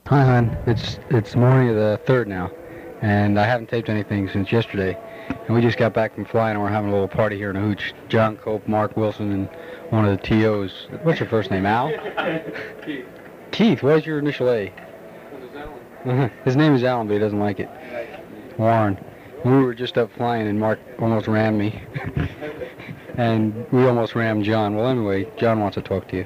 Hi, hon. It's the morning of the 3rd now, and I haven't taped anything since yesterday. And we just got back from flying, and we're having a little party here in the Hooch. John Cope, Mark Wilson, and one of the TOs. What's your first name, Al? Keith. Keith, what's your initial A? His name is Alan, but he doesn't like it. Warren. We were just up flying, and Mark almost rammed me. And we almost rammed John. Well, anyway, John wants to talk to you.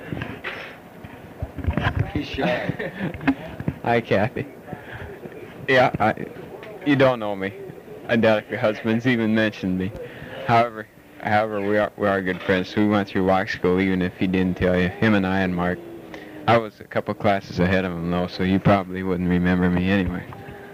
He's shy. Hi, Kathy. Yeah, you don't know me. I doubt if your husband's even mentioned me. However, we are good friends. We went through walk school, even if he didn't tell you. Him and I and Mark. I was a couple classes ahead of him, though, so you probably wouldn't remember me anyway.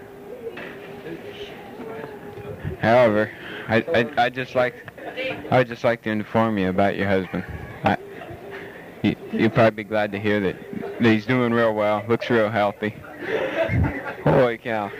However, I'd just like to inform you about your husband. You'll probably be glad to hear that he's doing real well, looks real healthy. Holy cow.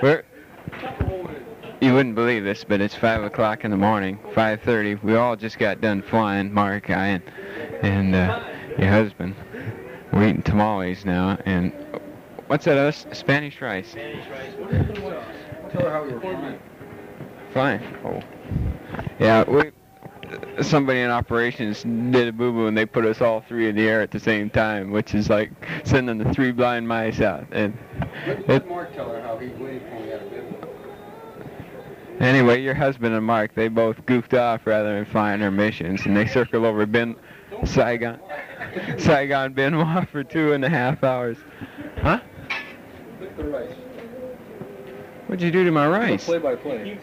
You wouldn't believe this, but it's 5 o'clock in the morning, 5:30. We all just got done flying, Mark, I, and your husband. We're eating tamales now, and what's that, Spanish rice? Spanish rice. Tell her how we were flying. Oh. Yeah, somebody in operations did a boo-boo, and they put us all three in the air at the same time, which is like sending the 3 blind mice out. And let Mark tell her how he waited for me at a bit. Anyway, your husband and Mark, they both goofed off rather than flying their missions, and they circled over Saigon, Benoit for 2.5 hours. Huh? Look the rice. What'd you do to my rice? Play-by-play.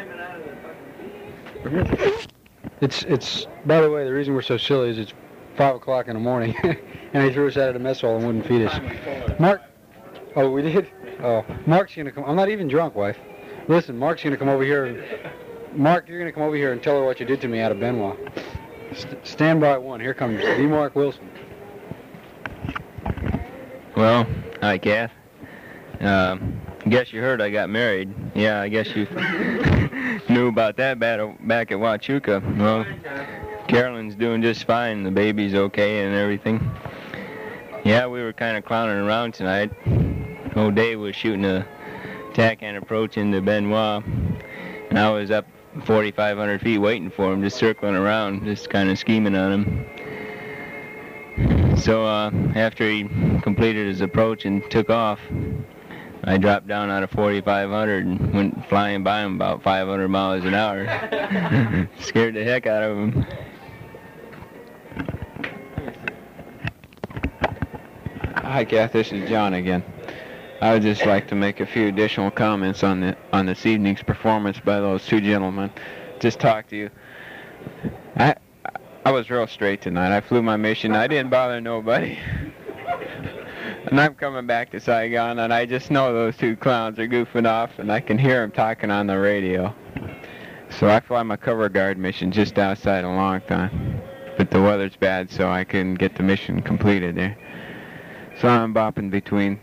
It's. By the way, the reason we're so silly is it's 5 o'clock in the morning, and they threw us out of the mess hall and wouldn't feed us. Mark. Oh, we did. Oh, Mark's gonna come. I'm not even drunk, wife. Listen, Mark's gonna come over here. Mark, you're gonna come over here and tell her what you did to me out of Benoit. Stand by one. Here comes D. Mark Wilson. Well, hi, Kath. Guess you heard I got married. Yeah, I guess you knew about that back at Huachuca. Well, Carolyn's doing just fine. The baby's okay and everything. Yeah, we were kind of clowning around tonight. Old Dave was shooting a tack-hand approach into Benoit, and I was up 4,500 feet waiting for him, just circling around, just kind of scheming on him. So after he completed his approach and took off, I dropped down out of 4,500 and went flying by him about 500 miles an hour. Scared the heck out of him. Hi, Kath. This is John again. I would just like to make a few additional comments on this evening's performance by those two gentlemen. Just talk to you. I was real straight tonight. I flew my mission. I didn't bother nobody. And I'm coming back to Saigon, and I just know those two clowns are goofing off, and I can hear them talking on the radio. So I fly my cover guard mission just outside of Longtan. But the weather's bad, so I couldn't get the mission completed there. So I'm bopping between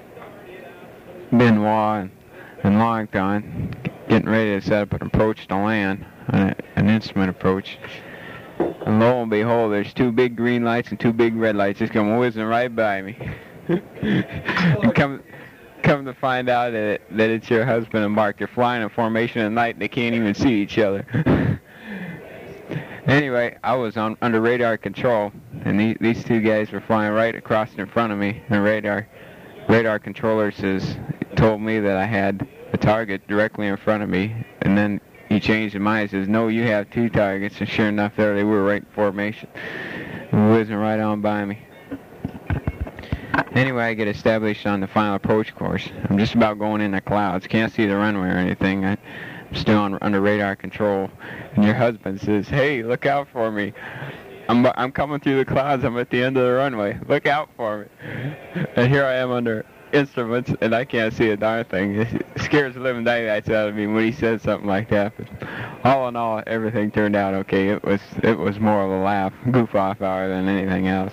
Benoit and Longtan, getting ready to set up an approach to land, an instrument approach. And lo and behold, there's 2 big green lights and 2 big red lights just come whizzing right by me. And come to find out that it's your husband and Mark. They're flying in formation at night and they can't even see each other. Anyway, I was under radar control, and these 2 guys were flying right across in front of me. And radar controller told me that I had a target directly in front of me, and then he changed his mind and says, no, you have 2 targets, and sure enough, there they were right in formation, whizzing right on by me. Anyway, I get established on the final approach course. I'm just about going in the clouds. Can't see the runway or anything. I'm still under radar control, and your husband says, hey, look out for me. I'm coming through the clouds. I'm at the end of the runway. Look out for me. And here I am under instruments, and I can't see a darn thing. It scares the living daylights out of me when he says something like that. But all in all, everything turned out okay. It was more of a laugh, goof-off hour than anything else.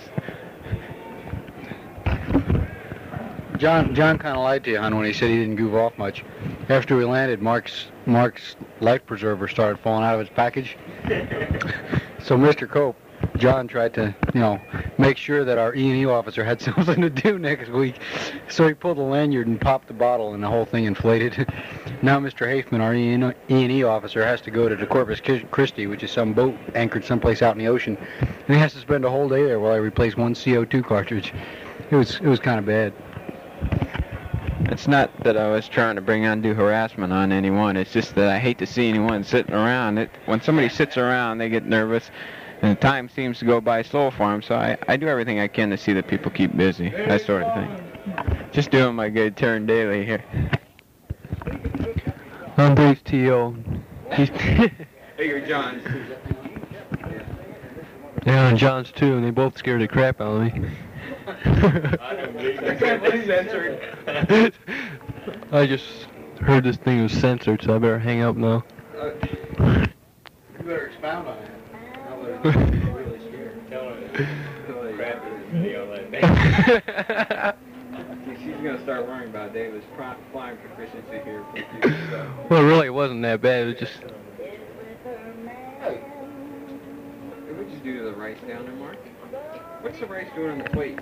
John kind of lied to you, hon, when he said he didn't goof off much. After we landed, Mark's life preserver started falling out of his package. So Mr. Cope John tried to, make sure that our E&E officer had something to do next week. So he pulled the lanyard and popped the bottle, and the whole thing inflated. Now Mr. Hafman, our E&E officer, has to go to the Corpus Christi, which is some boat anchored someplace out in the ocean, and he has to spend a whole day there while I replace one CO2 cartridge. It was kind of bad. It's not that I was trying to bring undue harassment on anyone. It's just that I hate to see anyone sitting around. When somebody sits around, they get nervous, and time seems to go by slow for them. So I do everything I can to see that people keep busy, that sort of thing. Just doing my good turn daily here. I'm Dave's T.O. Hey, you're John's. Yeah, and John's too, and they both scared the crap out of me. I can't believe censored. I just heard this thing was censored, so I better hang up now. You better expound on it. Really scared. Tell her crap is video like that. She's going to start worrying about David's flying proficiency here. For so. Well, really, it wasn't that bad. It was just... Did we just do the rice down there, Mark? What's the rice doing on the plate?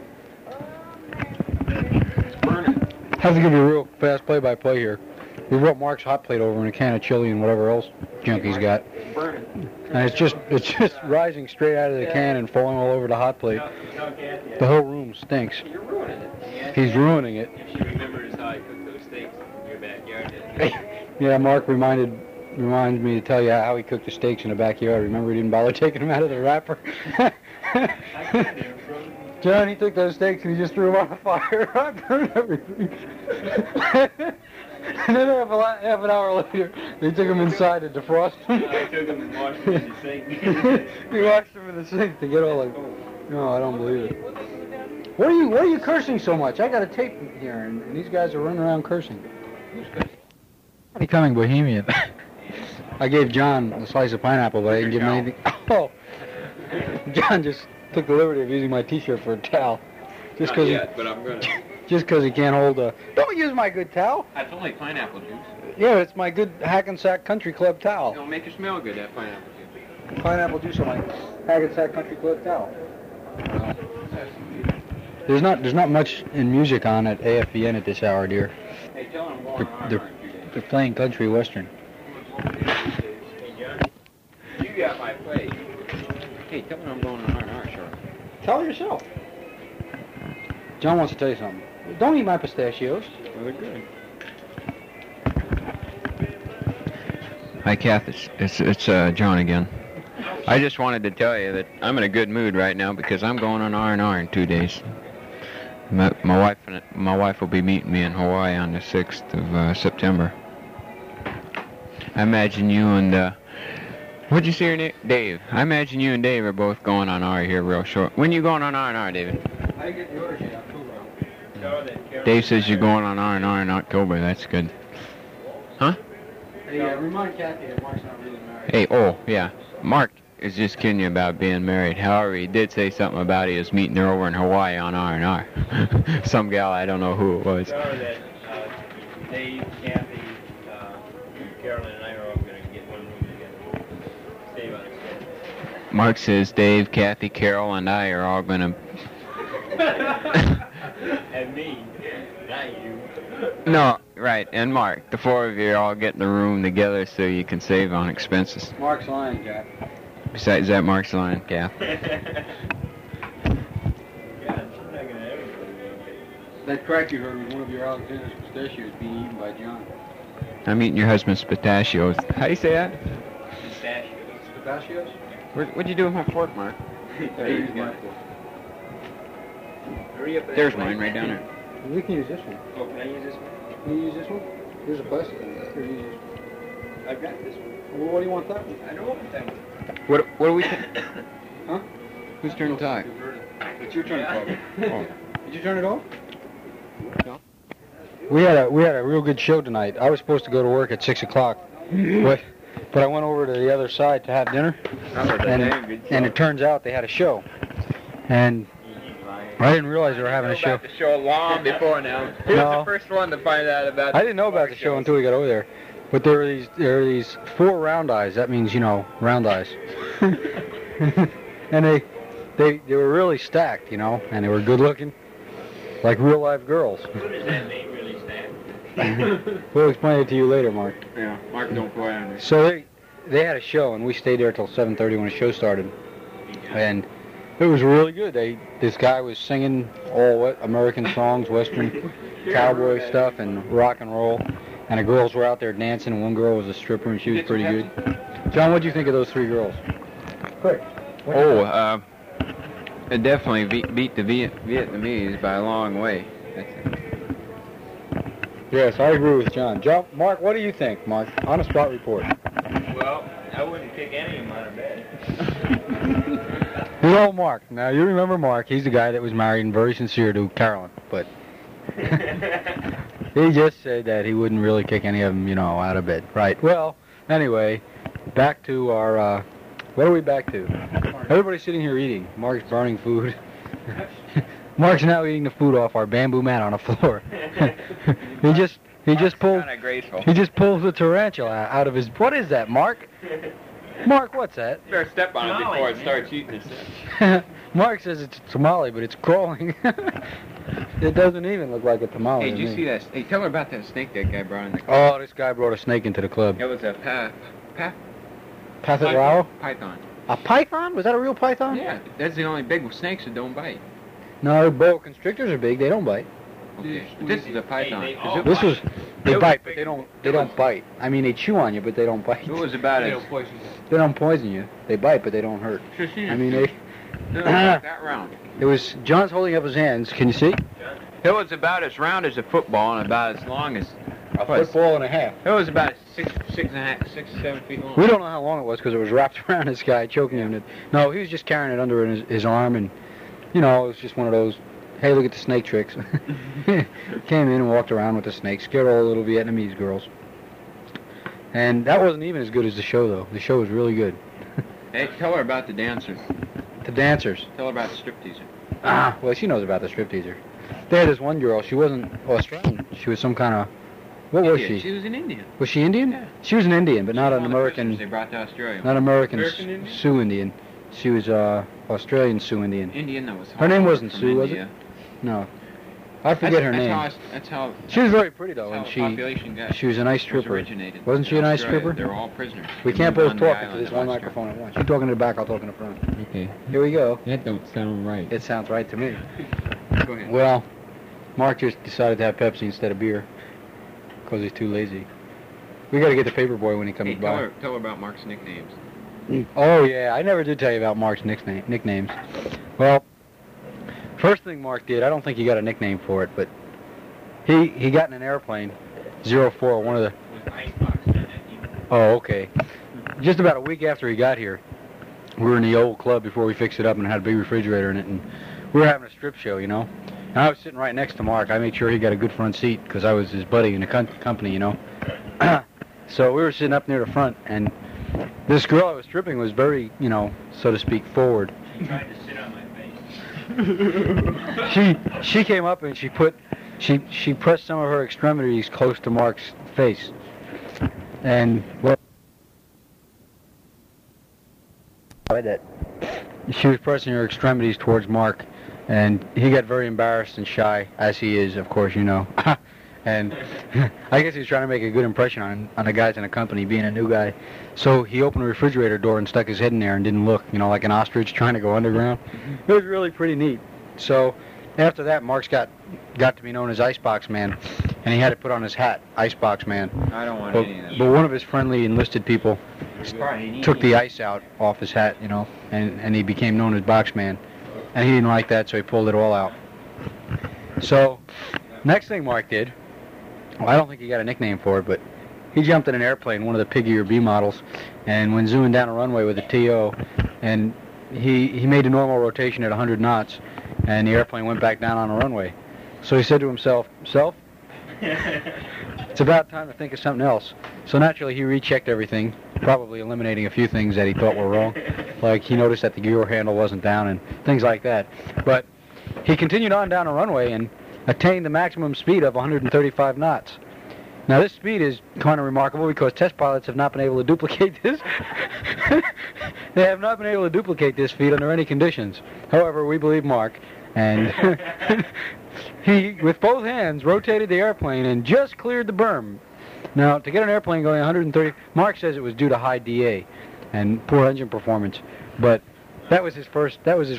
It's burning. I have to give you a real fast play-by-play here. We brought Mark's hot plate over and a can of chili and whatever else junk he's got. It's burning. And it's just rising straight out of the can and falling all over the hot plate. The whole room stinks. You're ruining it. He's ruining it. If she remembers how I cooked those steaks in your backyard. Yeah, Mark reminds me to tell you how he cooked the steaks in the backyard. Remember, he didn't bother taking them out of the wrapper? John, he took those steaks and he just threw them on the fire. I burned everything. And then half an hour later, they took them inside to defrost them. I took them and washed them in the sink. He washed them in the sink to get all the... No, I don't believe it. What are you cursing so much? I got a tape here, and these guys are running around cursing. Becoming bohemian. I gave John a slice of pineapple, but I didn't give him anything. Oh, John just took the liberty of using my T-shirt for a towel, just because but I'm gonna. Just because he can't hold a. Don't use my good towel. That's only pineapple juice. Yeah, it's my good Hackensack Country Club towel. It'll make you smell good, that pineapple juice. Pineapple juice on my Hackensack Country Club towel. There's not much in music on at AFBN at this hour, dear. Hey, tell them I'm going They're playing country western. Hey, John, you got my plate. Hey, tell them I'm going on R&R shortly. Tell yourself. John wants to tell you something. Don't eat my pistachios. Well, they're good. Hi, Kath. It's John again. I just wanted to tell you that I'm in a good mood right now because I'm going on R&R in 2 days. My wife will be meeting me in Hawaii on the 6th of September. I imagine you and what'd you say your name? Dave. I imagine you and Dave are both going on R here real short. When you going on R&R, David? I didn't get the orders yet. October. Dave says you're going on R&R in October. That's good. Huh? Hey, remind Kathy that Mark's not really married. Hey, oh, yeah. Mark is just kidding you about being married. However, he did say something about he was meeting her over in Hawaii on R&R. Some gal, I don't know who it was. That Dave, Kathy, Carolyn, and I are all going to get one room together. Stay on it. Mark says Dave, Kathy, Carol, and I are all going to... And me, not you. No, right, and Mark. The four of you are all getting a room together so you can save on expenses. Mark's lying, Jack. Besides that, Mark's lying, Kath. That crack you heard was one of your Alexander's pistachios being eaten by John. I'm eating your husband's pistachios. How do you say that? Pistachios? What'd you do with my fork, Mark? There you go. There's mine right down there. We can use this one. Oh, can I use this one? Can you use this one? Here's a plastic one. Here, use this one. I've got this one. Well, what do you want that one? I don't want that one. What do we... Huh? Whose turn to talk? It's your turn to talk. Oh. Did you turn it off? No. We had a real good show tonight. I was supposed to go to work at 6 o'clock, but I went over to the other side to have dinner, and it turns out they had a show, and I didn't realize they were having a show. The show long before now. He was the first one to find out about. I didn't know about the show until we got over there. But there are these 4 round eyes. That means, round eyes. And they were really stacked, you know, and they were good looking, like real live girls. What does that mean, really stacked? We'll explain it to you later, Mark. Yeah, Mark don't quite understand. So they had a show, and we stayed there till 7:30 when the show started, and it was really good. This guy was singing all American songs, Western cowboy stuff, and rock and roll, and the girls were out there dancing, and one girl was a stripper, and she was pretty good. John, what do you think of those three girls? Quick. Oh, it definitely beat the Vietnamese by a long way. Yes, I agree with John. Mark, what do you think, Mark? On a spot report. Well, I wouldn't kick any of them out of bed. You know Mark. Now, you remember Mark. He's the guy that was married and very sincere to Carolyn, but he just said that he wouldn't really kick any of them, you know, out of bed. Right. Well, anyway, back to our, what are we back to? Everybody's sitting here eating. Mark's burning food. Mark's now eating the food off our bamboo mat on the floor. he just pulled the tarantula out of his. What is that, Mark? Mark, what's that? You better step on it before it starts eating itself. Mark says it's a tamale, but it's crawling. It doesn't even look like a tamale. Hey, did you see that? Hey, tell her about that snake that guy brought in the club. Oh, this guy brought a snake into the club. It was a python. A python? Was that a real python? Yeah, that's the only big snakes that don't bite. No, boa constrictors are big. They don't bite. Okay, this is a python. They bite, but they don't bite. I mean, they chew on you, but they don't bite. It was about it. They don't poison you. They bite, but they don't hurt. I mean, they. That round. It was. John's holding up his hands. Can you see? It was about as round as a football and about as long as a football and a half. It was about 6 to 7 feet long. We don't know how long it was because it was wrapped around this guy, choking him. No, he was just carrying it under his arm, and you know, it was just one of those. Hey, look at the snake tricks. Came in and walked around with the snake, scared all the little Vietnamese girls. And that wasn't even as good as the show, though. The show was really good. Hey, tell her about the dancers. The dancers? Tell her about the stripteaser. Ah, well, she knows about the stripteaser. They had this one girl. She wasn't Australian. She was some kind of... What was she? She was an Indian. Was she Indian? Yeah. She was an Indian, but not an American... They brought to Australia. Not American Sioux Indian. She was Australian Sioux Indian. Indian that was... Her name wasn't Sue, was it? No. I forget her name. That's how... She was very pretty, though, and she was a nice stripper. Wasn't she a nice stripper? They're all prisoners. We can't both talk into this one microphone at once. You talking to the back, I'll talk in the front. Okay. Here we go. That don't sound right. It sounds right to me. Go ahead. Well, Mark just decided to have Pepsi instead of beer because he's too lazy. We got to get the paper boy when he comes by. Tell her about Mark's nicknames. Oh, yeah. I never did tell you about Mark's nicknames. Well, first thing Mark did, I don't think he got a nickname for it, but he got in an airplane, 04, one of the... Oh, okay. Just about a week after he got here, we were in the old club before we fixed it up and had a big refrigerator in it, and we were having a strip show, you know. And I was sitting right next to Mark. I made sure he got a good front seat because I was his buddy in the company, you know. So we were sitting up near the front, and this girl I was stripping was very, you know, so to speak, forward. She tried to sit on my face. She came up and she pressed some of her extremities close to Mark's face, and well, that she was pressing her extremities towards Mark, and he got very embarrassed and shy, as he is, of course, you know. And I guess he was trying to make a good impression on the guys in the company, being a new guy. So he opened the refrigerator door and stuck his head in there and didn't look, you know, like an ostrich trying to go underground. It was really pretty neat. So after that, Mark's got to be known as Icebox Man, and he had to put on his hat, Icebox Man. I don't want any of that. But one of his friendly enlisted people took the ice out off his hat, you know, and he became known as Box Man. And he didn't like that, so he pulled it all out. So next thing Mark did, well, I don't think he got a nickname for it, but he jumped in an airplane, one of the Pig-Ear B models, and went zooming down a runway with a TO, and he made a normal rotation at 100 knots, and the airplane went back down on the runway. So he said to himself, it's about time to think of something else. So naturally he rechecked everything, probably eliminating a few things that he thought were wrong, like he noticed that the gear handle wasn't down and things like that. But he continued on down the runway and attained the maximum speed of 135 knots. Now, this speed is kind of remarkable because test pilots have not been able to duplicate this. They have not been able to duplicate this speed under any conditions. However, we believe Mark, and he, with both hands, rotated the airplane and just cleared the berm. Now, to get an airplane going 130, Mark says it was due to high DA and poor engine performance, but that was his first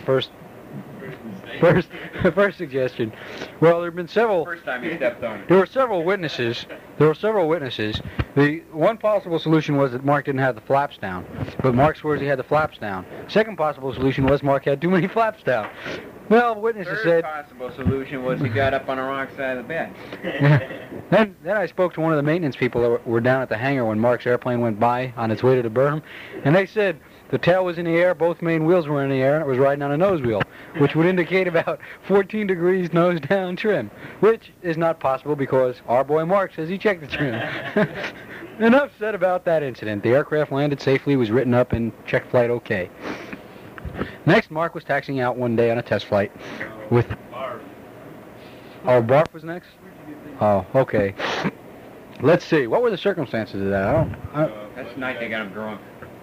suggestion. Well, there have been several. First time he stepped on it. There were several witnesses. The one possible solution was that Mark didn't have the flaps down, but Mark swears he had the flaps down. Second possible solution was Mark had too many flaps down. Well, witnesses Third said. possible solution was he got up on the wrong side of the bed. Then I spoke to one of the maintenance people that were down at the hangar when Mark's airplane went by on its way to the berm, and they said the tail was in the air, both main wheels were in the air, and it was riding on a nose wheel, which would indicate about 14 degrees nose down trim, which is not possible because our boy Mark says he checked the trim. Enough said about that incident. The aircraft landed safely, was written up, and checked flight okay. Next, Mark was taxiing out one day on a test flight with... Oh, Barf was next? Oh, okay. Let's see. What were the circumstances of that? That's the night they got him drunk.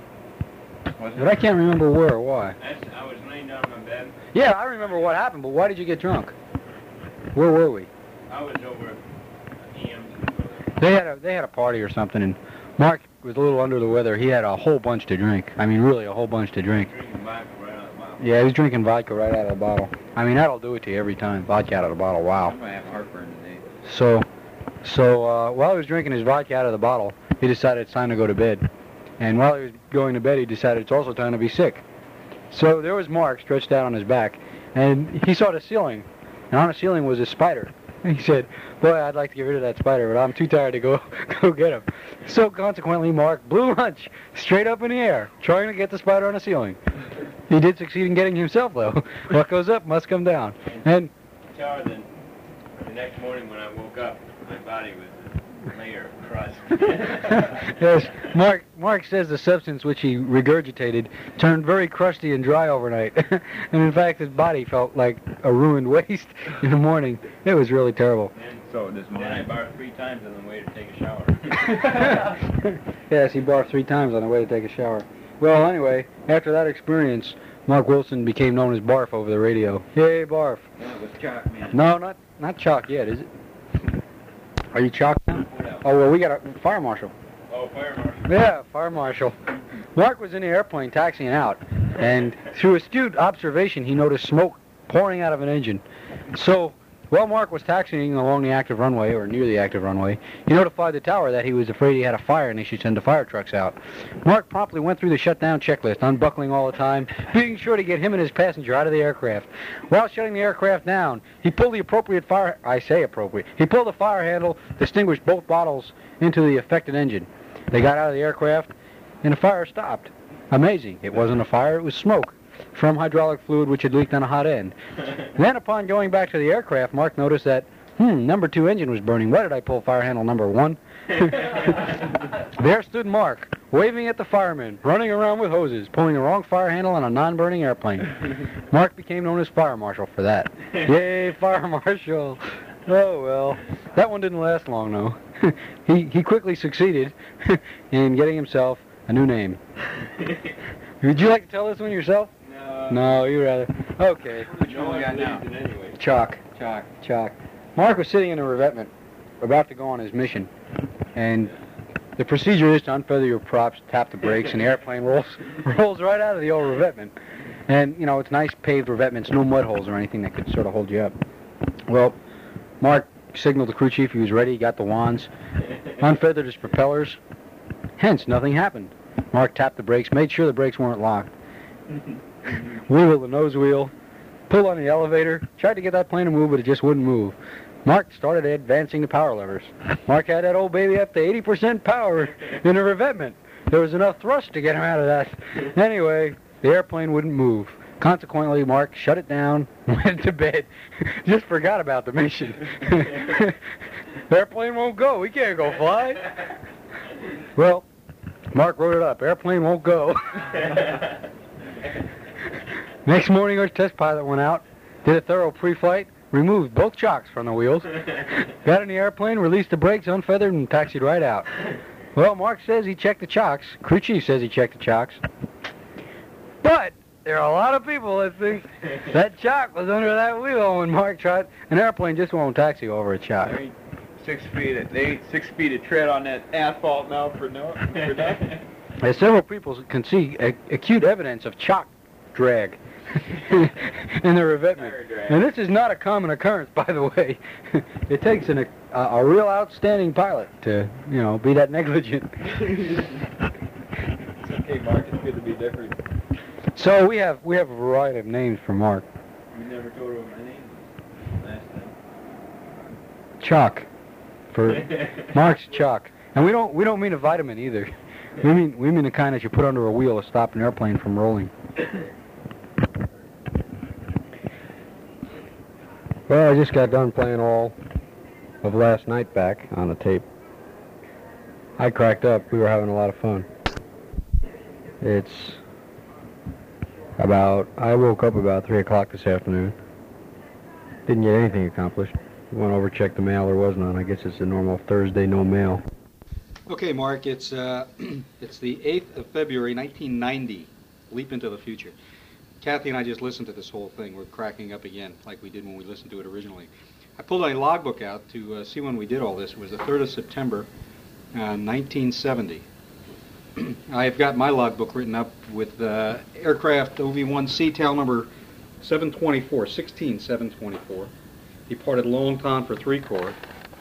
But I can't remember where or why. I was laying down in my bed. Yeah, I remember what happened, but why did you get drunk? Where were we? I was over at EM's. They had a party or something, and Mark was a little under the weather. He had a whole bunch to drink. I mean, really a whole bunch to drink. Drinking vodka right out of the bottle. Yeah, he was drinking vodka right out of the bottle. I mean, that'll do it to you every time. Vodka out of the bottle. Wow. I'm gonna have heartburn today. So while he was drinking his vodka out of the bottle, he decided it's time to go to bed. And while he was going to bed, he decided it's also time to be sick. So there was Mark stretched out on his back, and he saw the ceiling. And on the ceiling was a spider. And he said, boy, I'd like to get rid of that spider, but I'm too tired to go get him. So consequently, Mark blew lunch straight up in the air, trying to get the spider on the ceiling. He did succeed in getting himself, though. What goes up must come down. And Then the next morning when I woke up, my body was a layer of crust. yes, Mark says the substance which he regurgitated turned very crusty and dry overnight. And in fact, his body felt like a ruined waste in the morning. It was really terrible. And so this morning I barfed 3 times on the way to take a shower. Yes, he barfed 3 times on the way to take a shower. Well, anyway, after that experience, Mark Wilson became known as Barf over the radio. Yay, Barf. That was Chuck, man. No, not Chalk yet, is it? Are you Chalk now? Oh, well, we got a fire marshal. Oh, fire marshal. Yeah, fire marshal. Mark was in the airplane taxiing out, and through astute observation, he noticed smoke pouring out of an engine. So, while Mark was taxiing along the active runway, or near the active runway, he notified the tower that he was afraid he had a fire and they should send the fire trucks out. Mark promptly went through the shutdown checklist, unbuckling all the time, being sure to get him and his passenger out of the aircraft. While shutting the aircraft down, he pulled the appropriate fire... I say appropriate. He pulled the fire handle, distinguished both bottles into the affected engine. They got out of the aircraft, and the fire stopped. Amazing. It wasn't a fire, it was smoke from hydraulic fluid which had leaked on a hot end. Then upon going back to the aircraft, Mark noticed that, number 2 engine was burning. Why did I pull fire handle number 1? There stood Mark, waving at the firemen, running around with hoses, pulling the wrong fire handle on a non-burning airplane. Mark became known as Fire Marshal for that. Yay, Fire Marshal! Oh, well, that one didn't last long, though. He quickly succeeded in getting himself a new name. Would you like to tell this one yourself? No, you rather. Okay. Which one we got now? Anyway. Chalk. Mark was sitting in a revetment, about to go on his mission, and the procedure is to unfeather your props, tap the brakes, and the airplane rolls right out of the old revetment. And, you know, it's nice paved revetments, no mud holes or anything that could sort of hold you up. Well, Mark signaled the crew chief he was ready, got the wands, unfeathered his propellers, hence nothing happened. Mark tapped the brakes, made sure the brakes weren't locked. Wiggled the nose wheel, pulled on the elevator, tried to get that plane to move, but it just wouldn't move. Mark started advancing the power levers. Mark had that old baby up to 80% power in the revetment. There was enough thrust to get him out of that. Anyway, the airplane wouldn't move. Consequently, Mark shut it down, went to bed, just forgot about the mission. The airplane won't go. We can't go fly. Well, Mark wrote it up. Airplane won't go. Next morning, our test pilot went out, did a thorough pre-flight, removed both chocks from the wheels, got in the airplane, released the brakes, unfeathered, and taxied right out. Well, Mark says he checked the chocks. Crew chief says he checked the chocks. But there are a lot of people that think that chock was under that wheel when Mark tried. An airplane just won't taxi over a chock. They ain't 6 feet of tread on that asphalt now for nothing. As several people can see acute evidence of chock drag in the revetment. And this is not a common occurrence, by the way. It takes a real outstanding pilot to, be that negligent. It's okay, Mark. It's good to be different. So we have a variety of names for Mark. We never told him my name last time. Chalk. For Mark's chalk. And we don't mean a vitamin either. We mean the kind that you put under a wheel to stop an airplane from rolling. Well, I just got done playing all of last night back on the tape. I cracked up. We were having a lot of fun. I woke up about 3 o'clock this afternoon. Didn't get anything accomplished. Went over, checked the mail. There was none. I guess it's a normal Thursday, no mail. Okay, Mark, it's the 8th of February, 1990. Leap into the future. Kathy and I just listened to this whole thing. We're cracking up again, like we did when we listened to it originally. I pulled a logbook out to see when we did all this. It was the 3rd of September, 1970. I've got my logbook written up with aircraft OV-1C tail number 724, 16724. Departed Longtan for 3 Corps.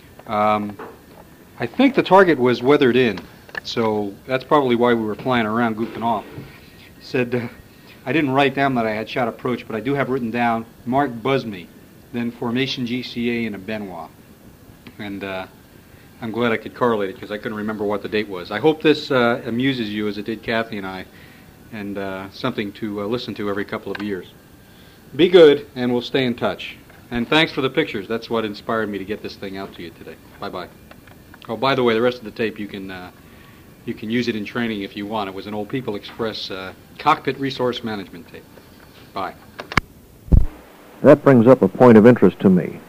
I think the target was weathered in, so that's probably why we were flying around goofing off. Said, I didn't write down that I had shot approach, but I do have written down Mark Busby, then formation GCA and a Benoit. And I'm glad I could correlate it because I couldn't remember what the date was. I hope this amuses you as it did Kathy and I, and something to listen to every couple of years. Be good, and we'll stay in touch. And thanks for the pictures. That's what inspired me to get this thing out to you today. Bye-bye. Oh, by the way, the rest of the tape, you can use it in training if you want. It was an old People Express cockpit resource management tape. Bye. That brings up a point of interest to me.